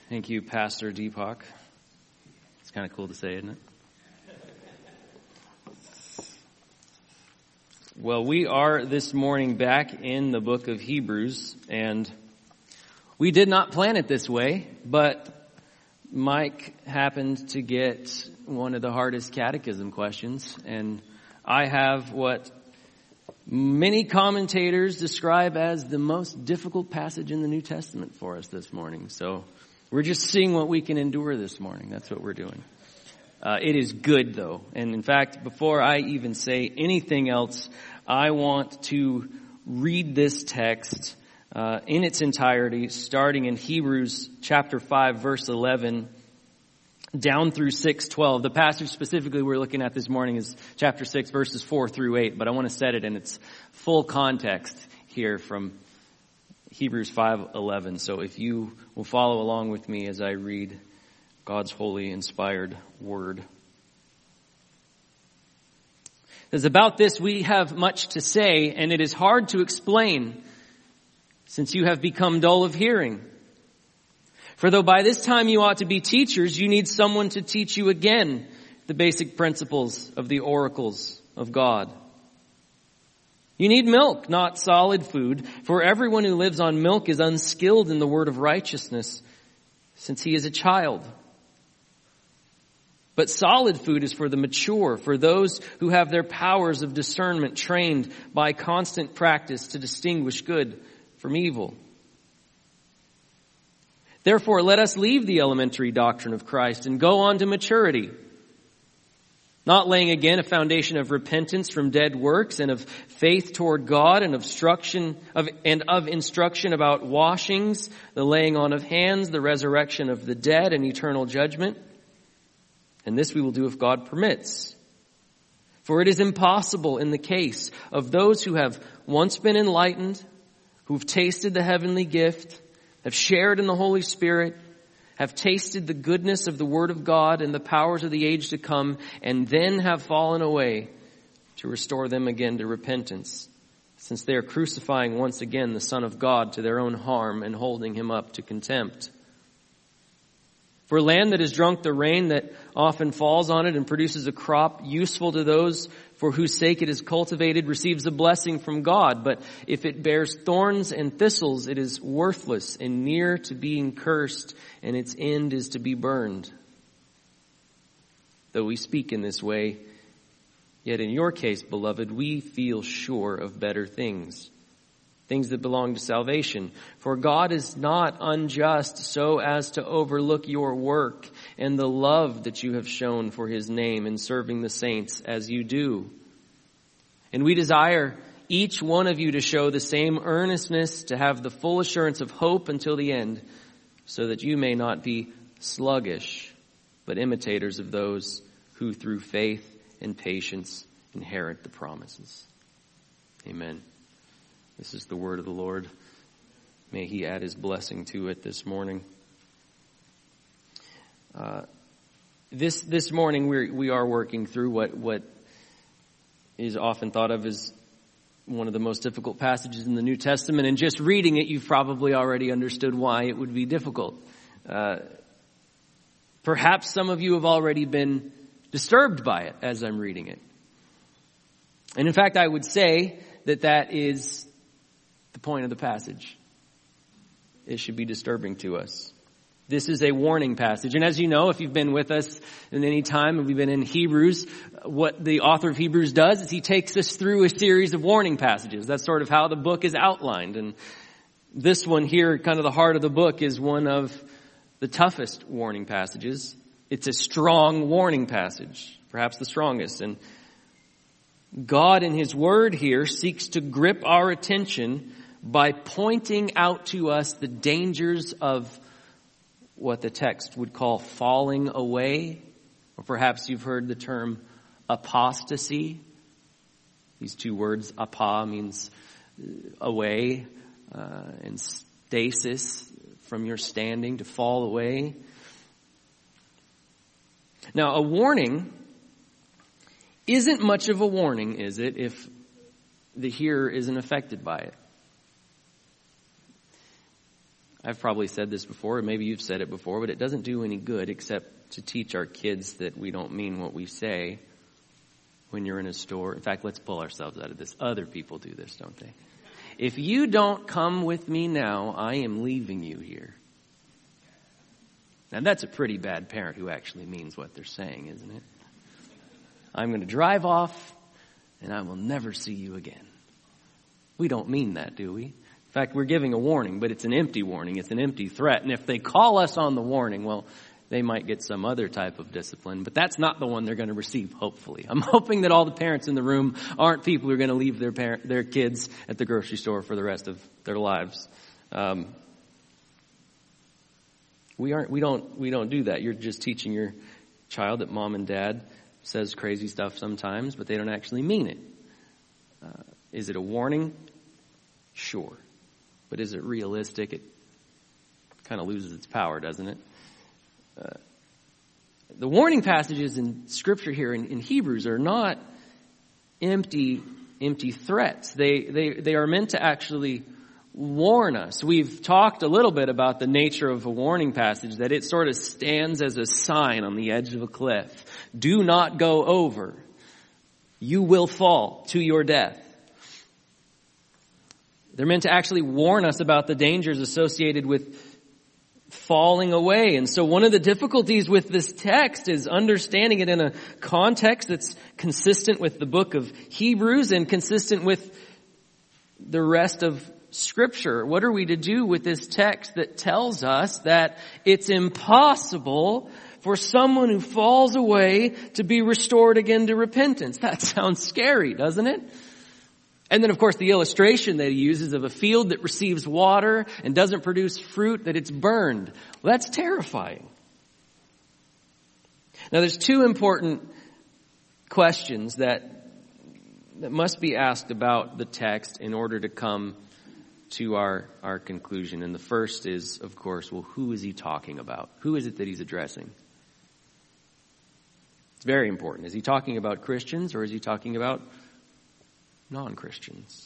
Thank you, Pastor Deepak. It's kind of cool to say, isn't it? Well, we are this morning back in the book of Hebrews, and we did not plan it this way, but Mike happened to get one of the hardest catechism questions, and I have what many commentators describe as the most difficult passage in the New Testament for us this morning. So we're just seeing what we can endure this morning. That's what we're doing. It is good, though. And in fact, before I even say anything else, I want to read this text in its entirety, starting in Hebrews chapter 5, verse 11, down through 6:12. The passage specifically we're looking at this morning is chapter 6, verses 4 through 8, but I want to set it in its full context here from Hebrews 5:11. So if you will follow along with me as I read God's holy, inspired word. It says, about this we have much to say, and it is hard to explain, since you have become dull of hearing. For though by this time you ought to be teachers, you need someone to teach you again the basic principles of the oracles of God. You need milk, not solid food, for everyone who lives on milk is unskilled in the word of righteousness, since he is a child. But solid food is for the mature, for those who have their powers of discernment trained by constant practice to distinguish good from evil. Therefore, let us leave the elementary doctrine of Christ and go on to maturity, not laying again a foundation of repentance from dead works and of faith toward God and of instruction about washings, the laying on of hands, the resurrection of the dead, and eternal judgment. And this we will do if God permits. For it is impossible in the case of those who have once been enlightened, who've tasted the heavenly gift, have shared in the Holy Spirit, have tasted the goodness of the Word of God and the powers of the age to come, and then have fallen away, to restore them again to repentance, since they are crucifying once again the Son of God to their own harm and holding him up to contempt. For land that has drunk the rain that often falls on it and produces a crop useful to those for whose sake it is cultivated receives a blessing from God. But if it bears thorns and thistles, it is worthless and near to being cursed, and its end is to be burned. Though we speak in this way, yet in your case, beloved, we feel sure of better things. Things that belong to salvation. For God is not unjust so as to overlook your work and the love that you have shown for his name in serving the saints as you do. And we desire each one of you to show the same earnestness, to have the full assurance of hope until the end, so that you may not be sluggish, but imitators of those who through faith and patience inherit the promises. Amen. This is the word of the Lord. May he add his blessing to it this morning. This morning we are working through what is often thought of as one of the most difficult passages in the New Testament. And just reading it, you've probably already understood why it would be difficult. Perhaps some of you have already been disturbed by it as I'm reading it. And in fact, I would say that is the point of the passage. It should be disturbing to us. This is a warning passage. And as you know, if you've been with us in any time, if we've been in Hebrews, what the author of Hebrews does is he takes us through a series of warning passages. That's sort of how the book is outlined. And this one here, kind of the heart of the book, is one of the toughest warning passages. It's a strong warning passage, perhaps the strongest. And God in his word here seeks to grip our attention by pointing out to us the dangers of what the text would call falling away, or perhaps you've heard the term apostasy. These two words, apa means away, and stasis, from your standing, to fall away. Now, a warning isn't much of a warning, is it, if the hearer isn't affected by it? I've probably said this before, or maybe you've said it before, but it doesn't do any good except to teach our kids that we don't mean what we say when you're in a store. In fact, let's pull ourselves out of this. Other people do this, don't they? If you don't come with me now, I am leaving you here. Now that's a pretty bad parent who actually means what they're saying, isn't it? I'm going to drive off and I will never see you again. We don't mean that, do we? In fact, we're giving a warning, but it's an empty warning. It's an empty threat. And if they call us on the warning, well, they might get some other type of discipline, but that's not the one they're going to receive, hopefully. I'm hoping that all the parents in the room aren't people who are going to leave their kids at the grocery store for the rest of their lives. We don't do that. You're just teaching your child that mom and dad says crazy stuff sometimes, but they don't actually mean it. Is it a warning? Sure. But is it realistic? It kind of loses its power, doesn't it? The warning passages in Scripture here in Hebrews are not empty threats. They are meant to actually warn us. We've talked a little bit about the nature of a warning passage, that it sort of stands as a sign on the edge of a cliff. Do not go over. You will fall to your death. They're meant to actually warn us about the dangers associated with falling away. And so one of the difficulties with this text is understanding it in a context that's consistent with the book of Hebrews and consistent with the rest of Scripture. What are we to do with this text that tells us that it's impossible for someone who falls away to be restored again to repentance? That sounds scary, doesn't it? And then, of course, the illustration that he uses of a field that receives water and doesn't produce fruit, that it's burned. Well, that's terrifying. Now, there's two important questions that must be asked about the text in order to come to our conclusion. And the first is, of course, well, who is he talking about? Who is it that he's addressing? It's very important. Is he talking about Christians or is he talking about non-Christians?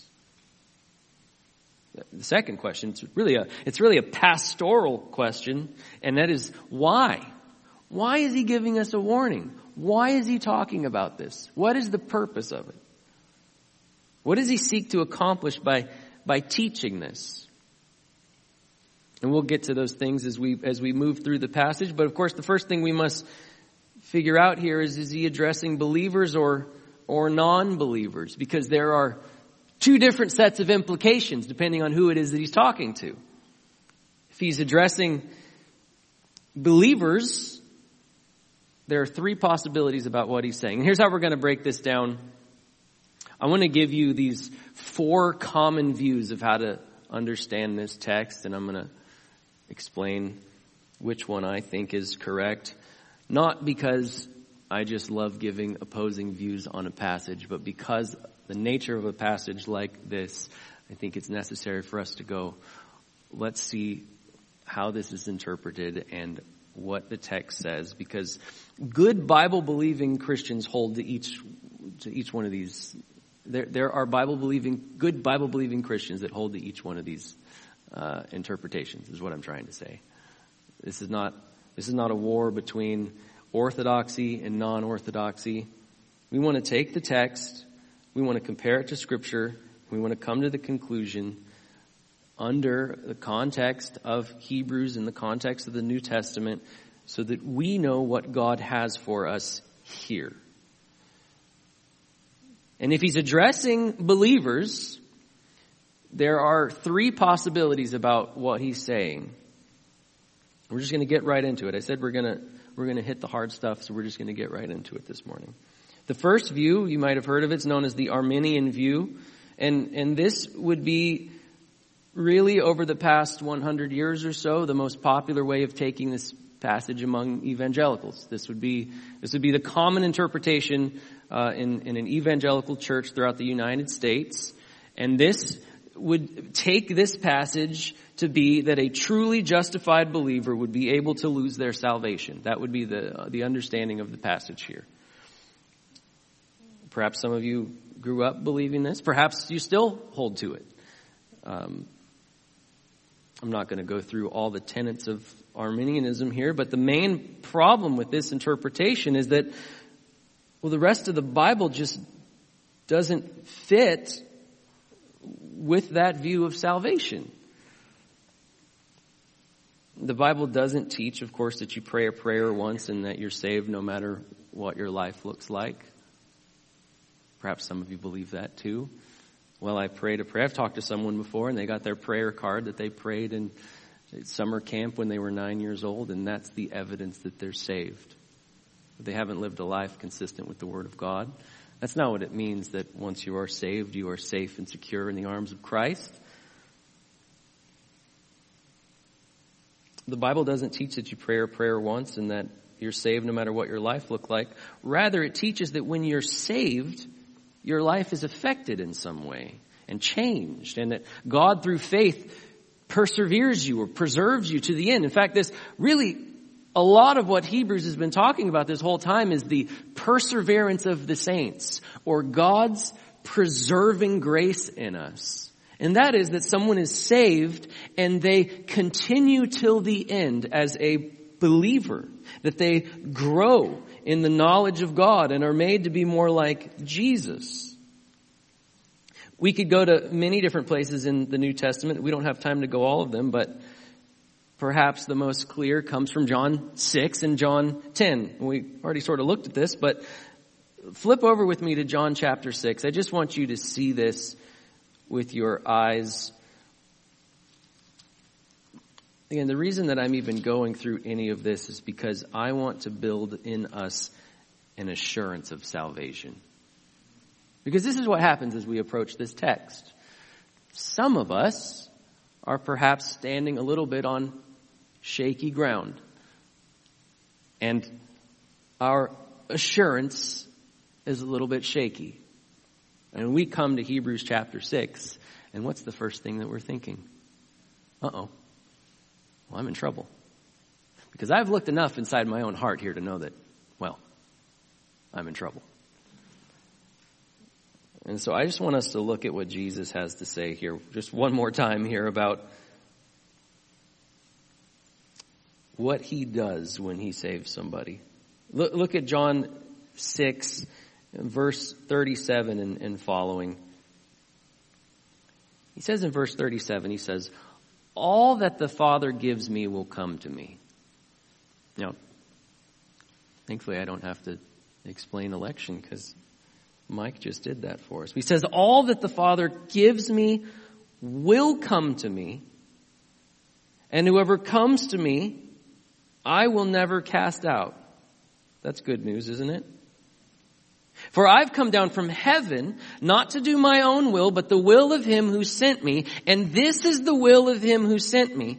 The second question, it's really a pastoral question, and that is why? Why is he giving us a warning? Why is he talking about this? What is the purpose of it? What does he seek to accomplish by teaching this? And we'll get to those things as we move through the passage. But of course, the first thing we must figure out here is he addressing believers or non-believers? Because there are two different sets of implications depending on who it is that he's talking to. If he's addressing believers, there are three possibilities about what he's saying. And here's how we're going to break this down. I want to give you these four common views of how to understand this text, and I'm going to explain which one I think is correct. Not because I just love giving opposing views on a passage, but because the nature of a passage like this, I think it's necessary for us to go, let's see how this is interpreted and what the text says, because good Bible-believing Christians hold to each one of these. There are good Bible-believing Christians that hold to each one of these interpretations, is what I'm trying to say. This is not a war between orthodoxy and non-orthodoxy. We want to take the text, we want to compare it to Scripture, we want to come to the conclusion under the context of Hebrews and the context of the New Testament so that we know what God has for us here. And if he's addressing believers, there are three possibilities about what he's saying. We're just going to get right into it. I said we're going to hit the hard stuff, so we're just going to get right into it this morning. The first view, you might have heard of it, it's known as the Arminian view. And this would be really over the past 100 years or so the most popular way of taking this passage among evangelicals. This would be the common interpretation in an evangelical church throughout the United States. And this would take this passage to be that a truly justified believer would be able to lose their salvation. That would be the understanding of the passage here. Perhaps some of you grew up believing this. Perhaps you still hold to it. I'm not going to go through all the tenets of Arminianism here, but the main problem with this interpretation is that, well, the rest of the Bible just doesn't fit with that view of salvation. The Bible doesn't teach, of course, that you pray a prayer once and that you're saved no matter what your life looks like. Perhaps some of you believe that too. Well, I prayed a prayer. I've talked to someone before and they got their prayer card that they prayed in summer camp when they were 9 years old, and that's the evidence that they're saved. But they haven't lived a life consistent with the Word of God. That's not what it means that once you are saved, you are safe and secure in the arms of Christ. The Bible doesn't teach that you pray a prayer once and that you're saved no matter what your life looked like. Rather, it teaches that when you're saved, your life is affected in some way and changed, and that God, through faith, perseveres you or preserves you to the end. In fact, this really, a lot of what Hebrews has been talking about this whole time is the perseverance of the saints, or God's preserving grace in us. And that is that someone is saved and they continue till the end as a believer, that they grow in the knowledge of God and are made to be more like Jesus. We could go to many different places in the New Testament. We don't have time to go all of them, but perhaps the most clear comes from John 6 and John 10. We already sort of looked at this, but flip over with me to John chapter 6. I just want you to see this with your eyes. Again, the reason that I'm even going through any of this is because I want to build in us an assurance of salvation. Because this is what happens as we approach this text. Some of us are perhaps standing a little bit on shaky ground. And our assurance is a little bit shaky. And we come to Hebrews chapter 6, and what's the first thing that we're thinking? Well, I'm in trouble. Because I've looked enough inside my own heart here to know that, well, I'm in trouble. And so I just want us to look at what Jesus has to say here just one more time here about what he does when he saves somebody. Look at John 6, verse 37 and following. He says in verse 37, he says, "All that the Father gives me will come to me." Now, thankfully I don't have to explain election because Mike just did that for us. He says, "All that the Father gives me will come to me, and whoever comes to me, I will never cast out." That's good news, isn't it? "For I've come down from heaven, not to do my own will, but the will of him who sent me. And this is the will of him who sent me,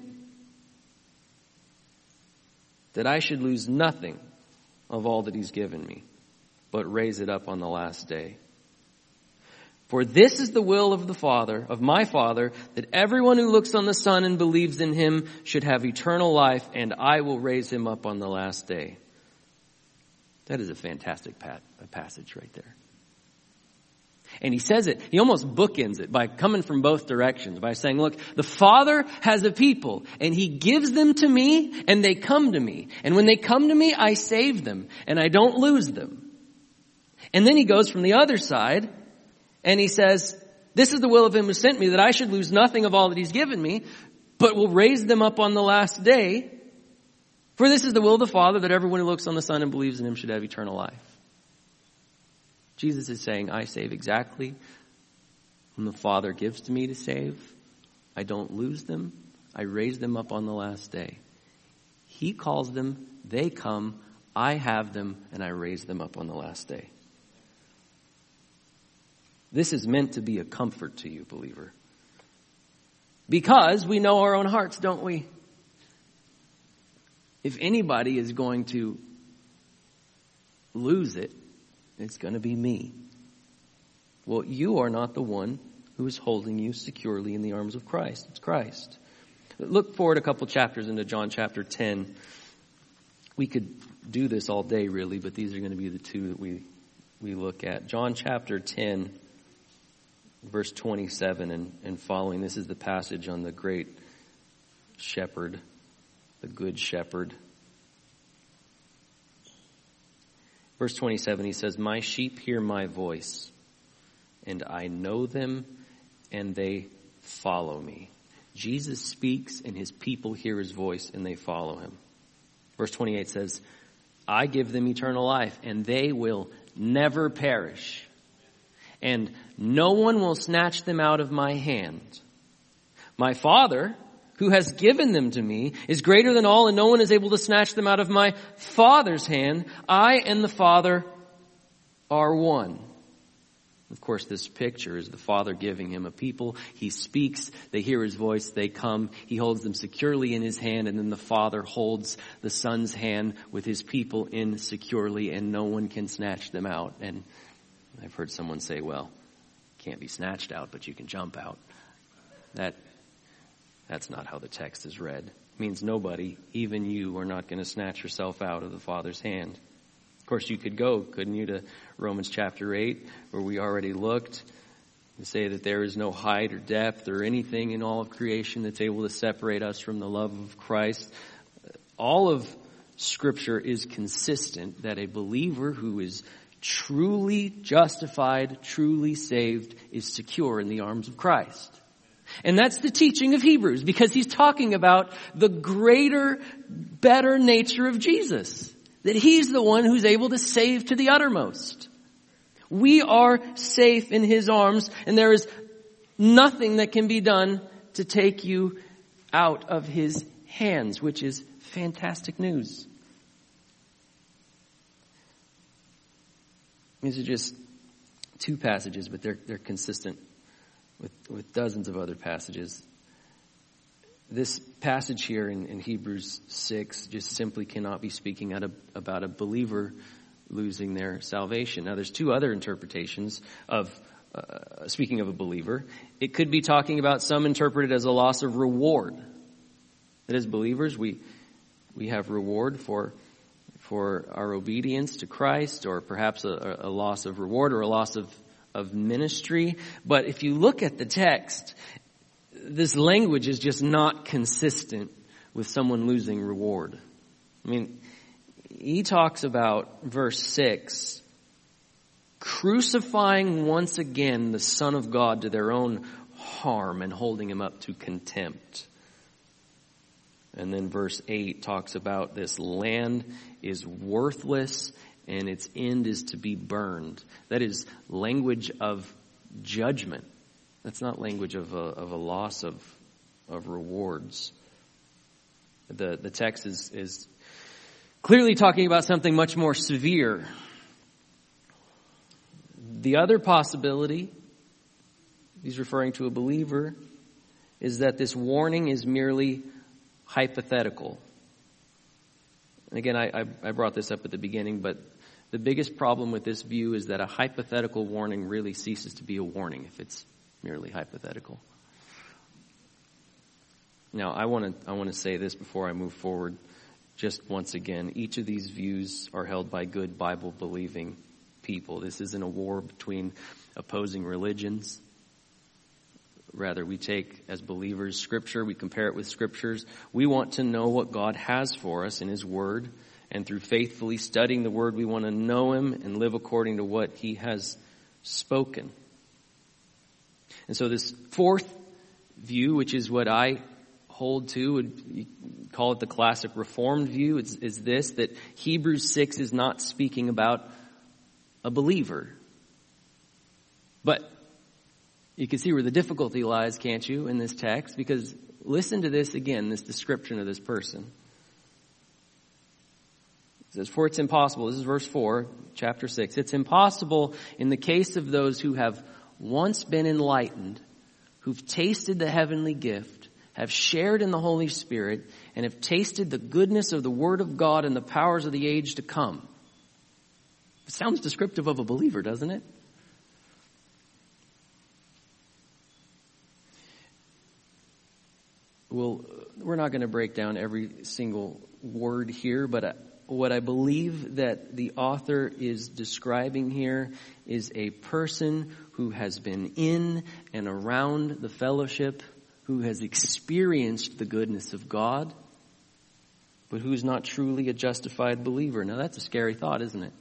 that I should lose nothing of all that he's given me, but raise it up on the last day. For this is the will of the Father, of my Father, that everyone who looks on the Son and believes in him should have eternal life, and I will raise him up on the last day." That is a fantastic passage right there. And he says it, he almost bookends it by coming from both directions, by saying, look, the Father has a people, and he gives them to me, and they come to me. And when they come to me, I save them, and I don't lose them. And then he goes from the other side, and he says, "This is the will of him who sent me, that I should lose nothing of all that he's given me, but will raise them up on the last day. For this is the will of the Father, that everyone who looks on the Son and believes in him should have eternal life." Jesus is saying, I save exactly whom the Father gives to me to save. I don't lose them. I raise them up on the last day. He calls them, they come, I have them, and I raise them up on the last day. This is meant to be a comfort to you, believer. Because we know our own hearts, don't we? If anybody is going to lose it, it's going to be me. Well, you are not the one who is holding you securely in the arms of Christ. It's Christ. Look forward a couple chapters into John chapter 10. We could do this all day, really, but these are going to be the two that we look at. John chapter 10, verse 27 and following. This is the passage on the great shepherd, the good shepherd. Verse 27, he says, "My sheep hear my voice, and I know them, and they follow me." Jesus speaks, and his people hear his voice, and they follow him. Verse 28 says, "I give them eternal life, and they will never perish, and no one will snatch them out of my hand. My Father, who has given them to me, is greater than all, and no one is able to snatch them out of my Father's hand. I and the Father are one." Of course, this picture is the Father giving him a people. He speaks, they hear his voice, they come. He holds them securely in his hand, and then the Father holds the Son's hand with his people in securely, and no one can snatch them out. And I've heard someone say, well, can't be snatched out, but you can jump out. That's not how the text is read. It means nobody, even you, are not going to snatch yourself out of the Father's hand. Of course, you could go, couldn't you, to Romans chapter 8, where we already looked, and say that there is no height or depth or anything in all of creation that's able to separate us from the love of Christ. All of Scripture is consistent that a believer who is truly justified, truly saved, is secure in the arms of Christ. And that's the teaching of Hebrews, because he's talking about the greater, better nature of Jesus. That he's the one who's able to save to the uttermost. We are safe in his arms, and there is nothing that can be done to take you out of his hands, which is fantastic news. These are just two passages, but they're consistent with dozens of other passages. This passage here in Hebrews 6 just simply cannot be speaking about a believer losing their salvation. Now, there's two other interpretations of speaking of a believer. It could be talking about some interpreted as a loss of reward. That as believers, we have reward for our obedience to Christ, or perhaps a loss of reward or a loss of ministry. But if you look at the text, this language is just not consistent with someone losing reward. I mean, he talks about verse 6, crucifying once again the Son of God to their own harm and holding him up to contempt. And then verse 8 talks about this land is worthless and its end is to be burned. That is language of judgment. That's not language of a loss of rewards. The text is clearly talking about something much more severe. The other possibility, he's referring to a believer, is that this warning is merely hypothetical. And again, I brought this up at the beginning, but the biggest problem with this view is that a hypothetical warning really ceases to be a warning if it's merely hypothetical. Now, I want to say this before I move forward. Just once again, each of these views are held by good Bible-believing people. This isn't a war between opposing religions. Rather, we take, as believers, Scripture, we compare it with Scriptures. We want to know what God has for us in His Word. And through faithfully studying the Word, we want to know Him and live according to what He has spoken. And so this fourth view, which is what I hold to, you call it the classic Reformed view, is this, that Hebrews 6 is not speaking about a believer. But you can see where the difficulty lies, can't you, in this text? Because listen to this again, this description of this person. It says, for it's impossible, this is verse 4, chapter 6, it's impossible in the case of those who have once been enlightened, who've tasted the heavenly gift, have shared in the Holy Spirit, and have tasted the goodness of the Word of God and the powers of the age to come. It sounds descriptive of a believer, doesn't it? Well, we're not going to break down every single word here, but what I believe that the author is describing here is a person who has been in and around the fellowship who has experienced the goodness of God, but who is not truly a justified believer. Now that's a scary thought, isn't it?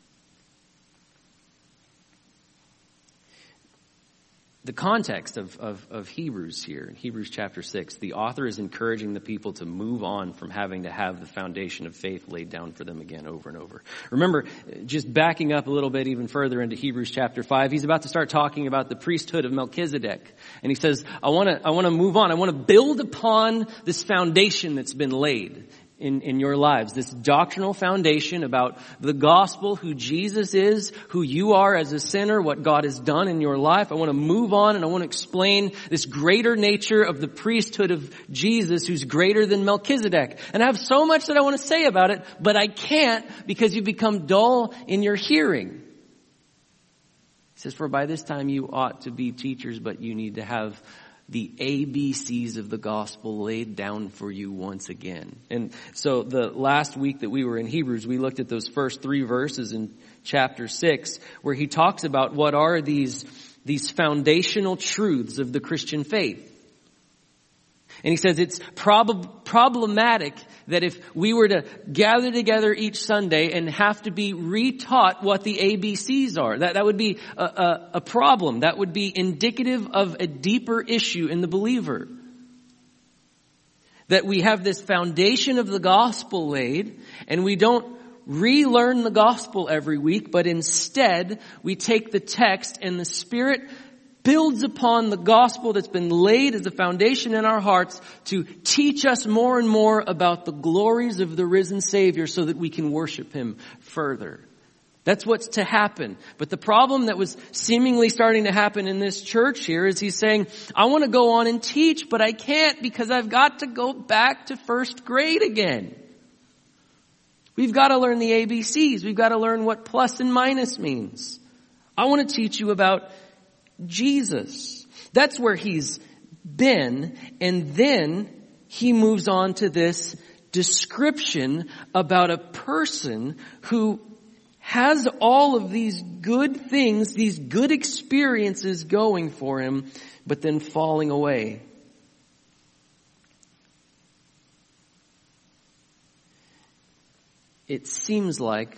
The context of Hebrews here, in Hebrews chapter 6, the author is encouraging the people to move on from having to have the foundation of faith laid down for them again over and over. Remember, just backing up a little bit even further into Hebrews chapter 5, he's about to start talking about the priesthood of Melchizedek. And he says, I want to move on. I want to build upon this foundation that's been laid in your lives, this doctrinal foundation about the gospel, who Jesus is, who you are as a sinner, what God has done in your life. I want to move on and I want to explain this greater nature of the priesthood of Jesus, who's greater than Melchizedek. And I have so much that I want to say about it, but I can't because you've become dull in your hearing. He says, for by this time you ought to be teachers, but you need to have the ABCs of the gospel laid down for you once again. And so the last week that we were in Hebrews, we looked at those first 3 verses in chapter 6, where he talks about what are these foundational truths of the Christian faith. And he says it's problematic that if we were to gather together each Sunday and have to be retaught what the ABCs are, that would be a problem. That would be indicative of a deeper issue in the believer. That we have this foundation of the gospel laid, and we don't relearn the gospel every week, but instead we take the text and the Spirit builds upon the gospel that's been laid as a foundation in our hearts to teach us more and more about the glories of the risen Savior so that we can worship Him further. That's what's to happen. But the problem that was seemingly starting to happen in this church here is he's saying, I want to go on and teach, but I can't because I've got to go back to first grade again. We've got to learn the ABCs. We've got to learn what plus and minus means. I want to teach you about Jesus. That's where he's been. And then he moves on to this description about a person who has all of these good things, these good experiences going for him, but then falling away. It seems like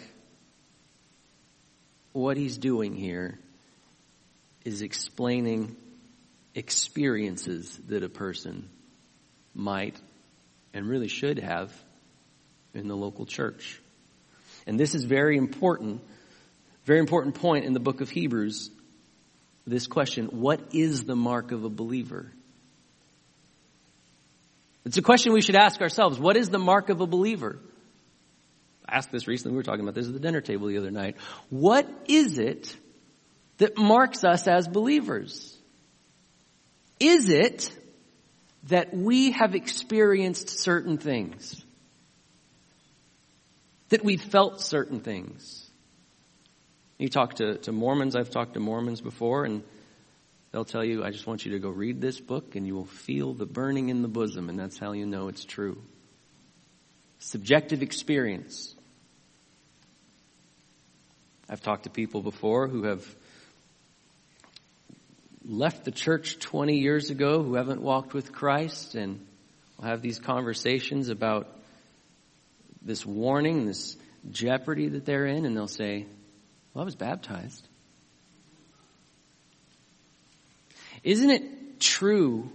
what he's doing here is explaining experiences that a person might and really should have in the local church. And this is very important point in the book of Hebrews, this question, what is the mark of a believer? It's a question we should ask ourselves. What is the mark of a believer? I asked this recently. We were talking about this at the dinner table the other night. What is it that marks us as believers? Is it that we have experienced certain things? That we've felt certain things? You talk to Mormons. I've talked to Mormons before, and they'll tell you, I just want you to go read this book and you will feel the burning in the bosom, and that's how you know it's true. Subjective experience. I've talked to people before who have left the church 20 years ago who haven't walked with Christ, and we'll have these conversations about this warning, this jeopardy that they're in, and they'll say, well, I was baptized. Isn't it true,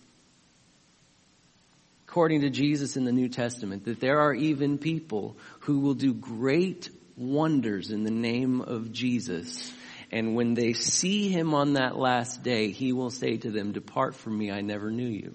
according to Jesus in the New Testament, that there are even people who will do great wonders in the name of Jesus, and when they see Him on that last day, He will say to them, depart from me, I never knew you.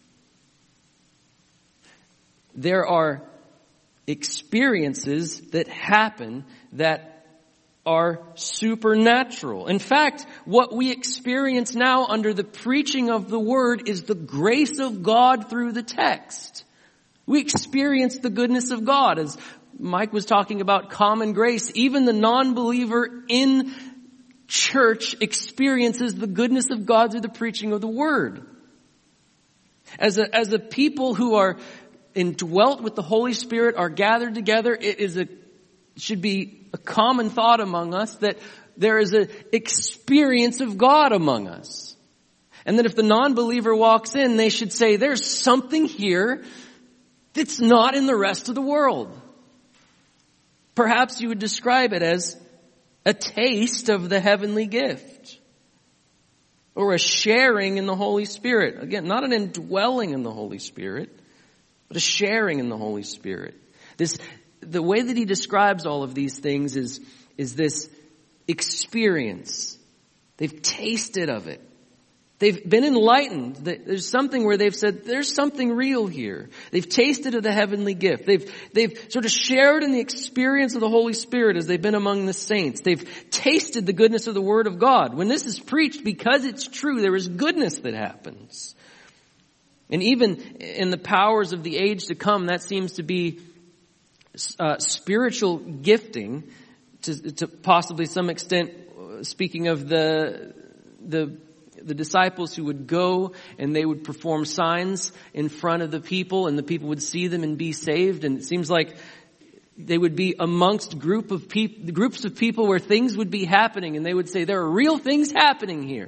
There are experiences that happen that are supernatural. In fact, what we experience now under the preaching of the Word is the grace of God through the text. We experience the goodness of God. As Mike was talking about common grace, even the non-believer in church experiences the goodness of God through the preaching of the Word. As a people who are indwelt with the Holy Spirit, are gathered together, should be a common thought among us that there is an experience of God among us. And that if the non-believer walks in, they should say, there's something here that's not in the rest of the world. Perhaps you would describe it as a taste of the heavenly gift. Or a sharing in the Holy Spirit. Again, not an indwelling in the Holy Spirit, but a sharing in the Holy Spirit. The way that he describes all of these things is this experience. They've tasted of it. They've been enlightened. There's something where they've said, there's something real here. They've tasted of the heavenly gift. They've sort of shared in the experience of the Holy Spirit as they've been among the saints. They've tasted the goodness of the Word of God. When this is preached, because it's true, there is goodness that happens. And even in the powers of the age to come, that seems to be spiritual gifting to possibly some extent, speaking of the disciples who would go and they would perform signs in front of the people and the people would see them and be saved. And it seems like they would be amongst groups of people where things would be happening and they would say, there are real things happening here.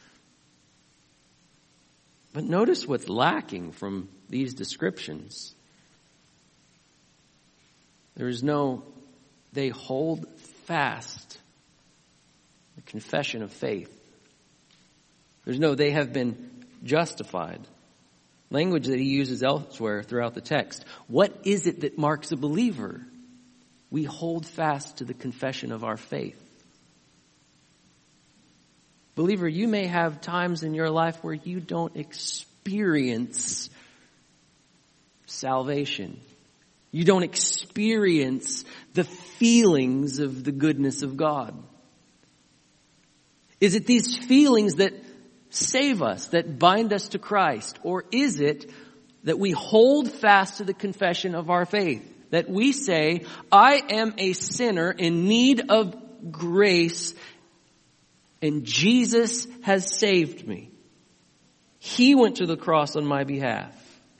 But notice what's lacking from these descriptions. There is no, they hold fast the confession of faith. There's no, they have been justified. Language that he uses elsewhere throughout the text. What is it that marks a believer? We hold fast to the confession of our faith. Believer, you may have times in your life where you don't experience salvation. You don't experience the feelings of the goodness of God. Is it these feelings that save us, that bind us to Christ? Or is it that we hold fast to the confession of our faith? That we say, I am a sinner in need of grace, and Jesus has saved me. He went to the cross on my behalf.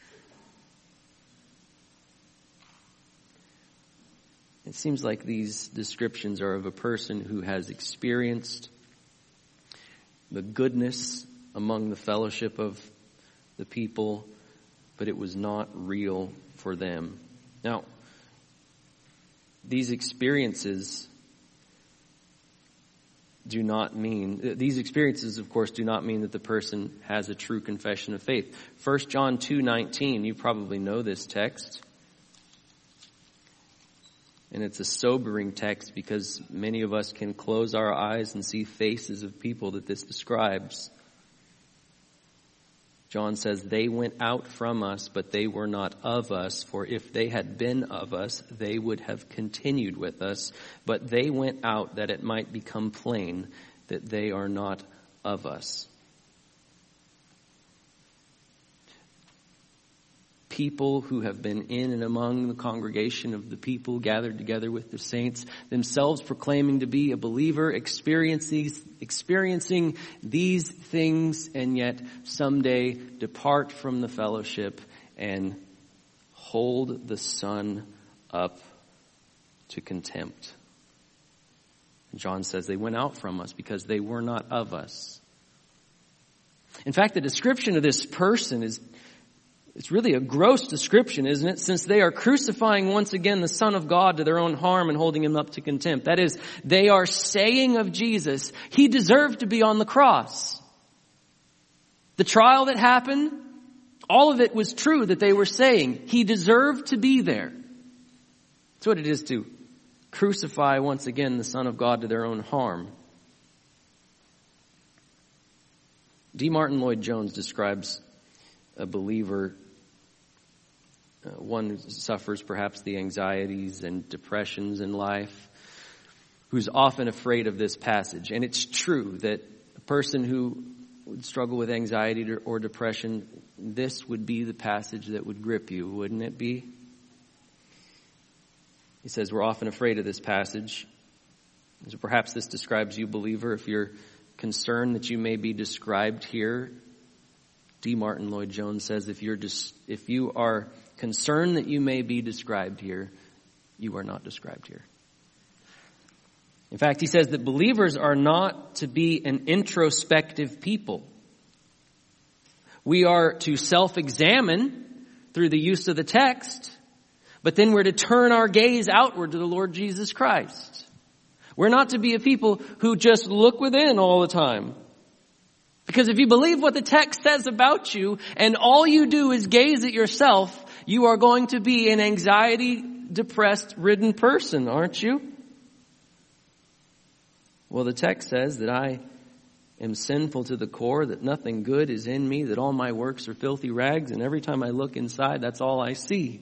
It seems like these descriptions are of a person who has experienced the goodness among the fellowship of the people, but it was not real for them. Now, these experiences, of course, do not mean that the person has a true confession of faith. 1 John 2:19, you probably know this text. And it's a sobering text because many of us can close our eyes and see faces of people that this describes. John says, they went out from us, but they were not of us. For if they had been of us, they would have continued with us. But they went out that it might become plain that they are not of us. People who have been in and among the congregation of the people gathered together with the saints, themselves proclaiming to be a believer, experiencing these things, and yet someday depart from the fellowship and hold the Son up to contempt. And John says they went out from us because they were not of us. In fact, the description of this person it's really a gross description, isn't it? Since they are crucifying once again the Son of God to their own harm and holding him up to contempt. That is, they are saying of Jesus, he deserved to be on the cross. The trial that happened, all of it was true that they were saying he deserved to be there. That's what it is to crucify once again the Son of God to their own harm. D. Martin Lloyd-Jones describes a believer, one who suffers perhaps the anxieties and depressions in life, who's often afraid of this passage. And it's true that a person who would struggle with anxiety or depression, this would be the passage that would grip you, wouldn't it be? He says we're often afraid of this passage. So perhaps this describes you, believer, if you're concerned that you may be described here. D. Martin Lloyd-Jones says if you are concerned that you may be described here, you are not described here. In fact, he says that believers are not to be an introspective people. We are to self-examine through the use of the text, but then we're to turn our gaze outward to the Lord Jesus Christ. We're not to be a people who just look within all the time. Because if you believe what the text says about you and all you do is gaze at yourself, you are going to be an anxiety, depressed, ridden person, aren't you? Well, the text says that I am sinful to the core, that nothing good is in me, that all my works are filthy rags, and every time I look inside, that's all I see.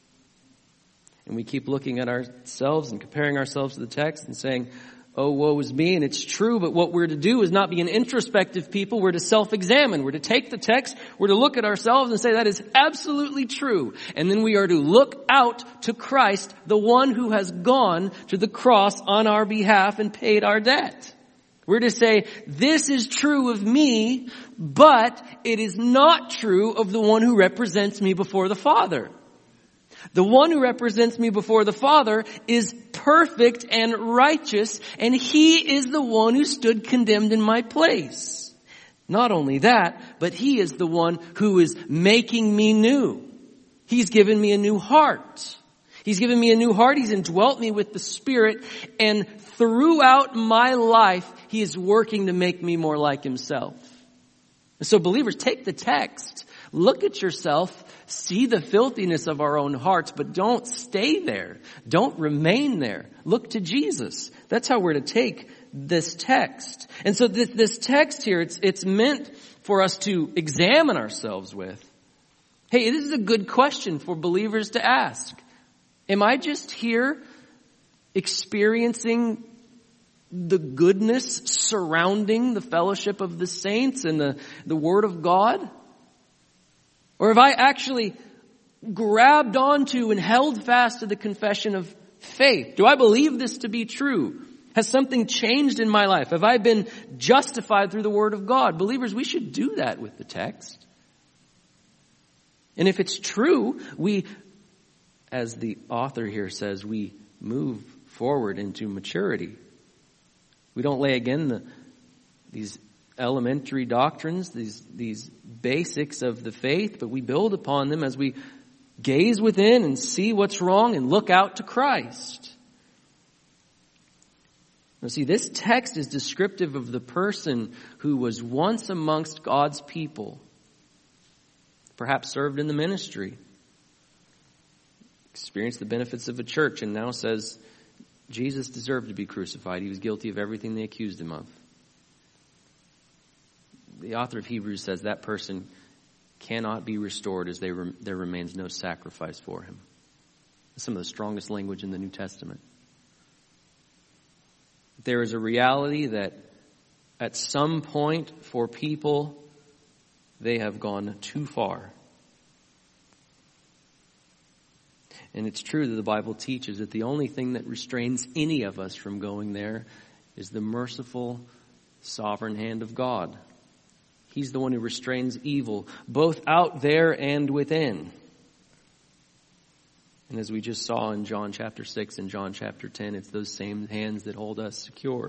And we keep looking at ourselves and comparing ourselves to the text and saying, oh, woe is me, and it's true, but what we're to do is not be an introspective people. We're to self-examine. We're to take the text, we're to look at ourselves and say that is absolutely true. And then we are to look out to Christ, the one who has gone to the cross on our behalf and paid our debt. We're to say, this is true of me, but it is not true of the one who represents me before the Father. The one who represents me before the Father is perfect and righteous, and He is the one who stood condemned in my place. Not only that, but He is the one who is making me new. He's given me a new heart. He's given me a new heart. He's indwelt me with the Spirit, and throughout my life, He is working to make me more like Himself. And so believers, take the text, look at yourself, see the filthiness of our own hearts, but don't stay there. Don't remain there. Look to Jesus. That's how we're to take this text. And so this text here, it's meant for us to examine ourselves with. Hey, this is a good question for believers to ask. Am I just here experiencing the goodness surrounding the fellowship of the saints and the Word of God? Or have I actually grabbed onto and held fast to the confession of faith? Do I believe this to be true? Has something changed in my life? Have I been justified through the Word of God? Believers, we should do that with the text. And if it's true, we, as the author here says, we move forward into maturity. We don't lay again these elementary doctrines, these basics of the faith, but we build upon them as we gaze within and see what's wrong and look out to Christ. Now see, this text is descriptive of the person who was once amongst God's people, perhaps served in the ministry, experienced the benefits of a church, and now says Jesus deserved to be crucified. He was guilty of everything they accused him of. The author of Hebrews says that person cannot be restored as there remains no sacrifice for him. That's some of the strongest language in the New Testament. There is a reality that at some point for people, they have gone too far. And it's true that the Bible teaches that the only thing that restrains any of us from going there is the merciful, sovereign hand of God. He's the one who restrains evil, both out there and within. And as we just saw in John chapter 6 and John chapter 10, it's those same hands that hold us secure.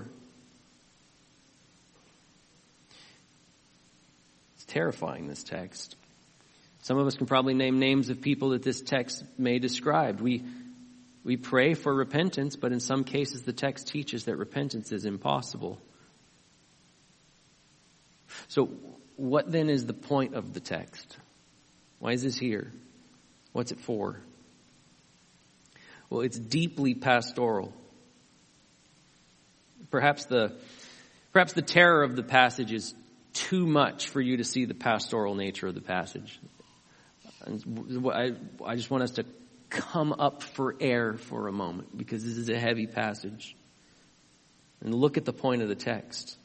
It's terrifying, this text. Some of us can probably name names of people that this text may describe. We pray for repentance, but in some cases the text teaches that repentance is impossible. So what then is the point of the text? Why is this here? What's it for? Well, it's deeply pastoral. Perhaps the terror of the passage is too much for you to see the pastoral nature of the passage. I just want us to come up for air for a moment, because this is a heavy passage. And look at the point of the text.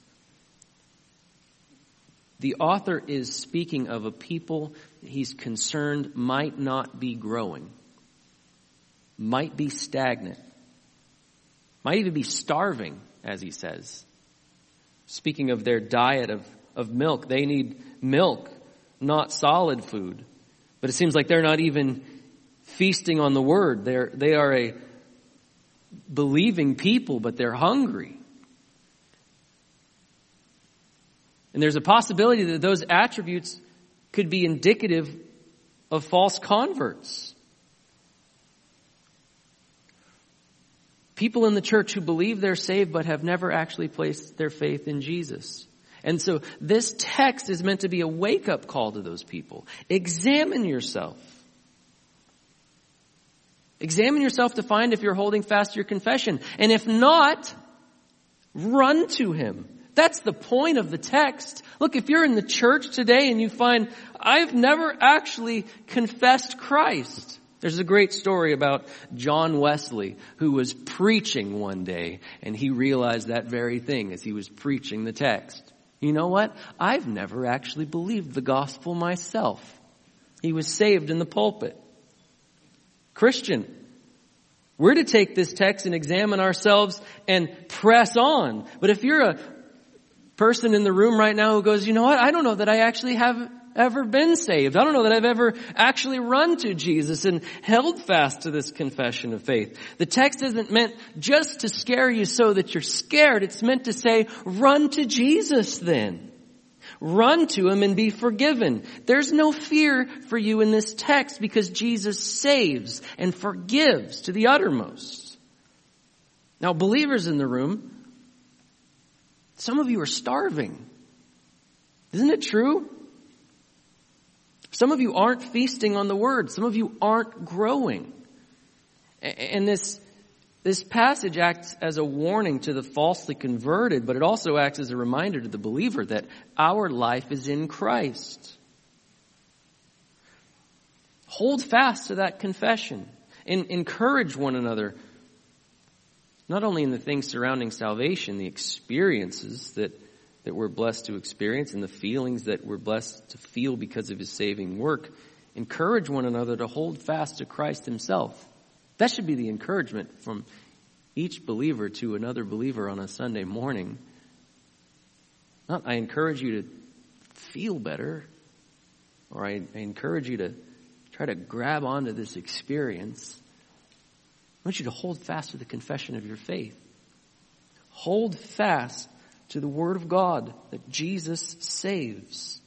The author is speaking of a people he's concerned might not be growing, might be stagnant, might even be starving, as he says. Speaking of their diet of milk, they need milk, not solid food. But it seems like they're not even feasting on the word. They are a believing people, but they're hungry. And there's a possibility that those attributes could be indicative of false converts. People in the church who believe they're saved but have never actually placed their faith in Jesus. And so this text is meant to be a wake-up call to those people. Examine yourself. Examine yourself to find if you're holding fast to your confession. And if not, run to Him. That's the point of the text. Look, if you're in the church today and you find, I've never actually confessed Christ. There's a great story about John Wesley, who was preaching one day, and he realized that very thing as he was preaching the text. You know what? I've never actually believed the gospel myself. He was saved in the pulpit. Christian, we're to take this text and examine ourselves and press on. But if you're a person in the room right now who goes, you know what? I don't know that I actually have ever been saved. I don't know that I've ever actually run to Jesus and held fast to this confession of faith. The text isn't meant just to scare you so that you're scared. It's meant to say, run to Jesus then. Run to Him and be forgiven. There's no fear for you in this text because Jesus saves and forgives to the uttermost. Now, believers in the room, some of you are starving. Isn't it true? Some of you aren't feasting on the Word. Some of you aren't growing. And this passage acts as a warning to the falsely converted, but it also acts as a reminder to the believer that our life is in Christ. Hold fast to that confession and encourage one another, not only in the things surrounding salvation, the experiences that we're blessed to experience and the feelings that we're blessed to feel because of His saving work. Encourage one another to hold fast to Christ Himself. That should be the encouragement from each believer to another believer on a Sunday morning. Not, I encourage you to feel better, or I encourage you to try to grab onto this experience. I want you to hold fast to the confession of your faith. Hold fast to the Word of God that Jesus saves.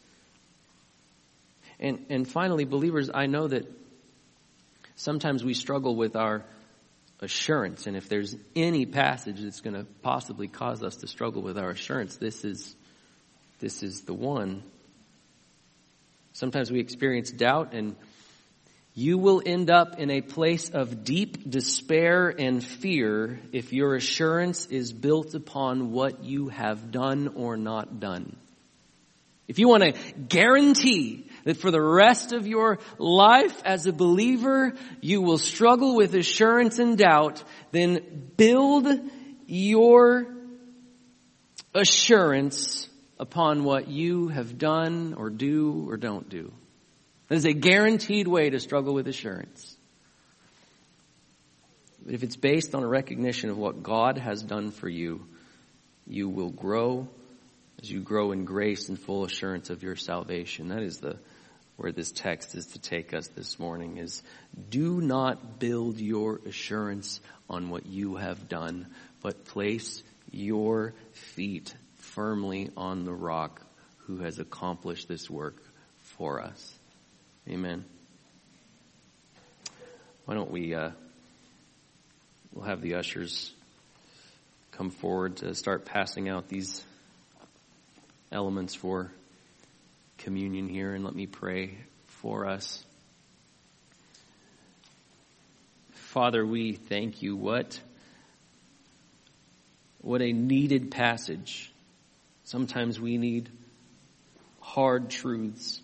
And finally, believers, I know that sometimes we struggle with our assurance. And if there's any passage that's going to possibly cause us to struggle with our assurance, this is the one. Sometimes we experience doubt, and you will end up in a place of deep despair and fear if your assurance is built upon what you have done or not done. If you want to guarantee that for the rest of your life as a believer, you will struggle with assurance and doubt, then build your assurance upon what you have done or do or don't do. That is a guaranteed way to struggle with assurance. But if it's based on a recognition of what God has done for you, you will grow as you grow in grace and full assurance of your salvation. That is where this text is to take us this morning, is do not build your assurance on what you have done, but place your feet firmly on the rock who has accomplished this work for us. Amen. Why don't we'll have the ushers come forward to start passing out these elements for communion here, and let me pray for us. Father, we thank you. What a needed passage. Sometimes we need hard truths.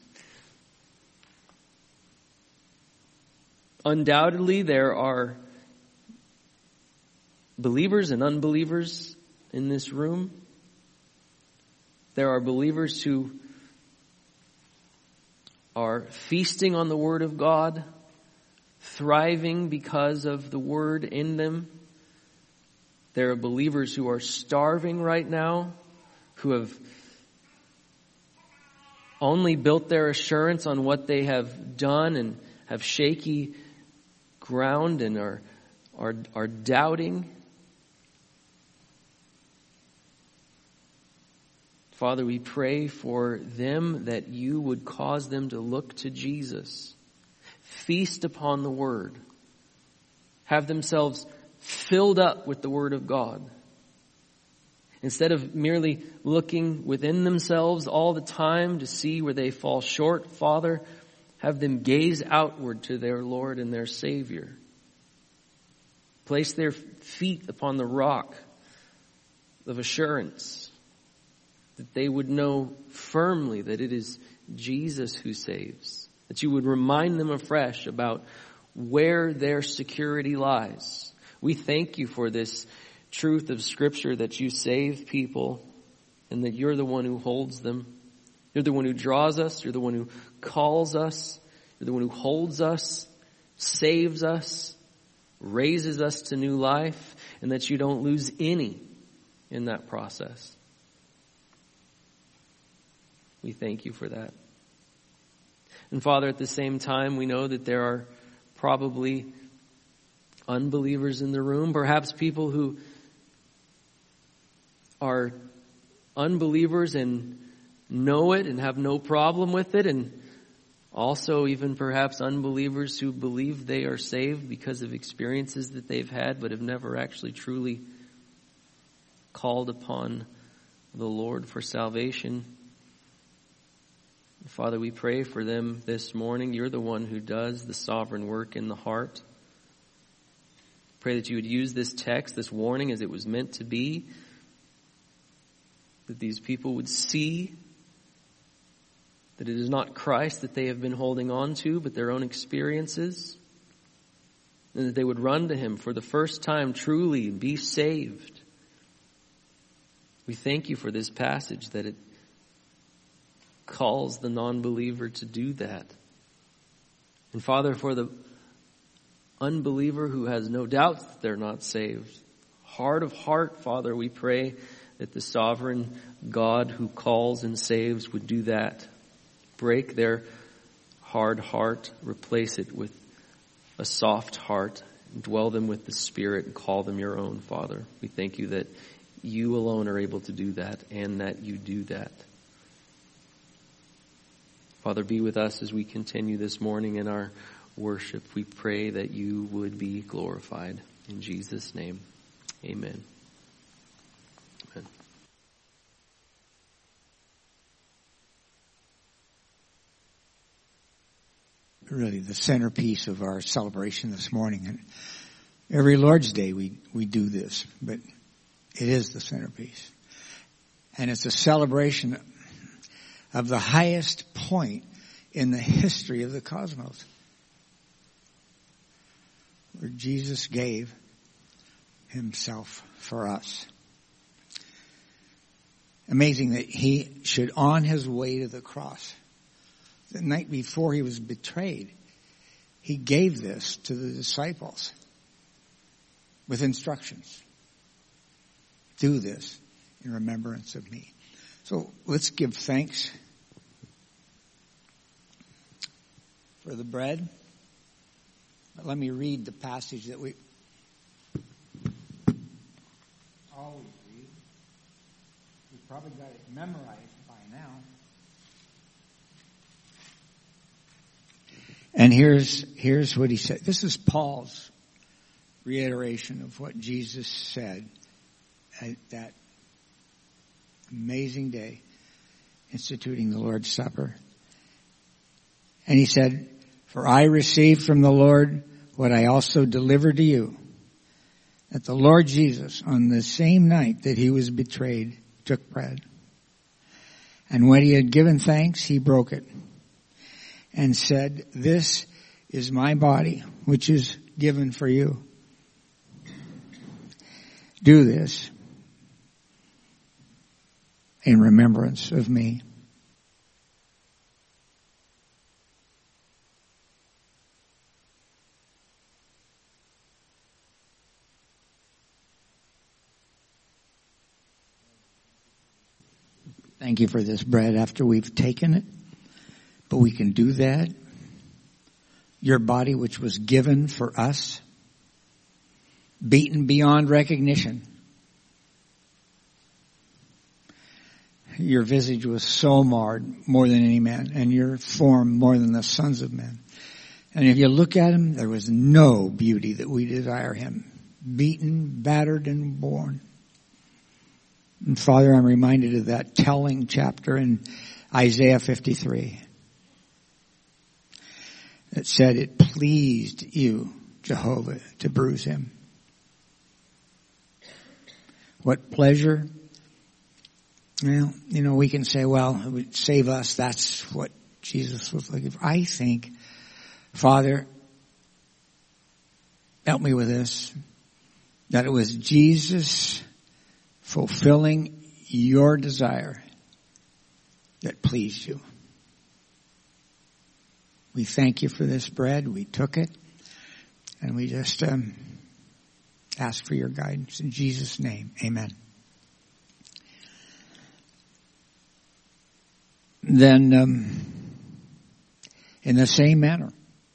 Undoubtedly, there are believers and unbelievers in this room. There are believers who are feasting on the Word of God, thriving because of the Word in them. There are believers who are starving right now, who have only built their assurance on what they have done and have shaky ground and are doubting. Father, we pray for them that you would cause them to look to Jesus, feast upon the Word, have themselves filled up with the Word of God. Instead of merely looking within themselves all the time to see where they fall short, Father, have them gaze outward to their Lord and their Savior. Place their feet upon the rock of assurance, that they would know firmly that it is Jesus who saves. That you would remind them afresh about where their security lies. We thank you for this truth of Scripture, that you save people and that you're the one who holds them. You're the one who draws us. You're the one who calls us. You're the one who holds us, saves us, raises us to new life, and that you don't lose any in that process. We thank you for that. And Father, at the same time, we know that there are probably unbelievers in the room, perhaps people who are unbelievers and know it and have no problem with it, and also even perhaps unbelievers who believe they are saved because of experiences that they've had but have never actually truly called upon the Lord for salvation. Father, we pray for them this morning. You're the one who does the sovereign work in the heart. Pray that you would use this text, this warning, as it was meant to be, that these people would see that it is not Christ that they have been holding on to, but their own experiences, and that they would run to Him for the first time truly and be saved. We thank you for this passage, that it calls the non-believer to do that. And Father, for the unbeliever who has no doubt that they're not saved, heart of heart, Father, we pray that the sovereign God who calls and saves would do that. Break their hard heart, replace it with a soft heart, dwell them with the Spirit and call them your own, Father. We thank you that you alone are able to do that and that you do that. Father, be with us as we continue this morning in our worship. We pray that you would be glorified. In Jesus' name, amen. Amen. Really the centerpiece of our celebration this morning. And every Lord's Day we do this, but it is the centerpiece. And it's a celebration of the highest point in the history of the cosmos, where Jesus gave himself for us. Amazing that he should, on his way to the cross, the night before he was betrayed, he gave this to the disciples with instructions. Do this in remembrance of me. So let's give thanks for the bread. But let me read the passage that we always read. You've probably got it memorized by now. And here's what he said. This is Paul's reiteration of what Jesus said at that amazing day, instituting the Lord's Supper. And he said, "For I received from the Lord what I also delivered to you, that the Lord Jesus, on the same night that he was betrayed, took bread. And when he had given thanks, he broke it and said, 'This is my body, which is given for you. Do this in remembrance of me.'" Thank you for this bread after we've taken it. But we can do that. Your body, which was given for us, beaten beyond recognition. your visage was so marred more than any man, and your form more than the sons of men. And if you look at him, there was no beauty that we desire him. Beaten, battered, and born. And Father, I'm reminded of that telling chapter in Isaiah 53 that said it pleased you, Jehovah, to bruise him. What pleasure? Well, we can say, well, it would save us. That's what Jesus was looking for. I think, Father, help me with this, that it was Jesus fulfilling your desire that pleased you. We thank you for this bread. We took it, and we just ask for your guidance. In Jesus' name, amen. Then, in the same manner,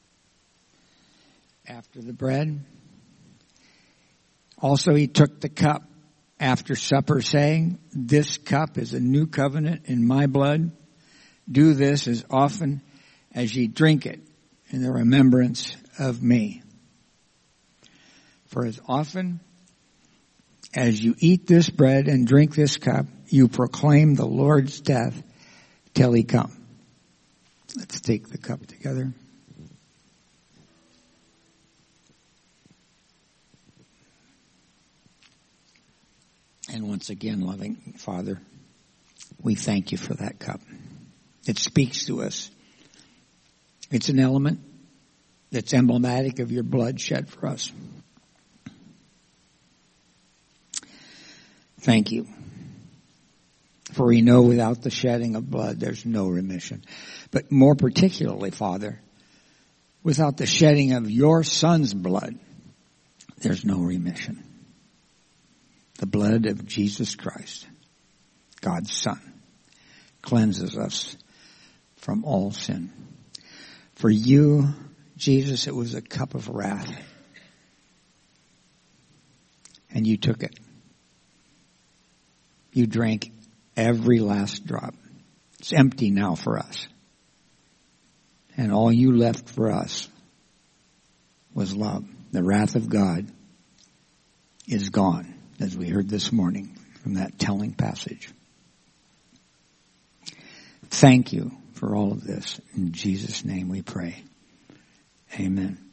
after the bread, also he took the cup after supper, saying, "This cup is a new covenant in my blood. Do this as often as ye drink it in the remembrance of me. For as often as you eat this bread and drink this cup, you proclaim the Lord's death till he come." Let's take the cup together. And once again, loving Father, we thank you for that cup. It speaks to us. It's an element that's emblematic of your blood shed for us. Thank you. For we know without the shedding of blood, there's no remission. But more particularly, Father, without the shedding of your Son's blood, there's no remission. The blood of Jesus Christ, God's Son, cleanses us from all sin. For you, Jesus, it was a cup of wrath. And you took it. You drank every last drop. It's empty now for us. And all you left for us was love. The wrath of God is gone, as we heard this morning from that telling passage. Thank you for all of this. In Jesus' name we pray. Amen.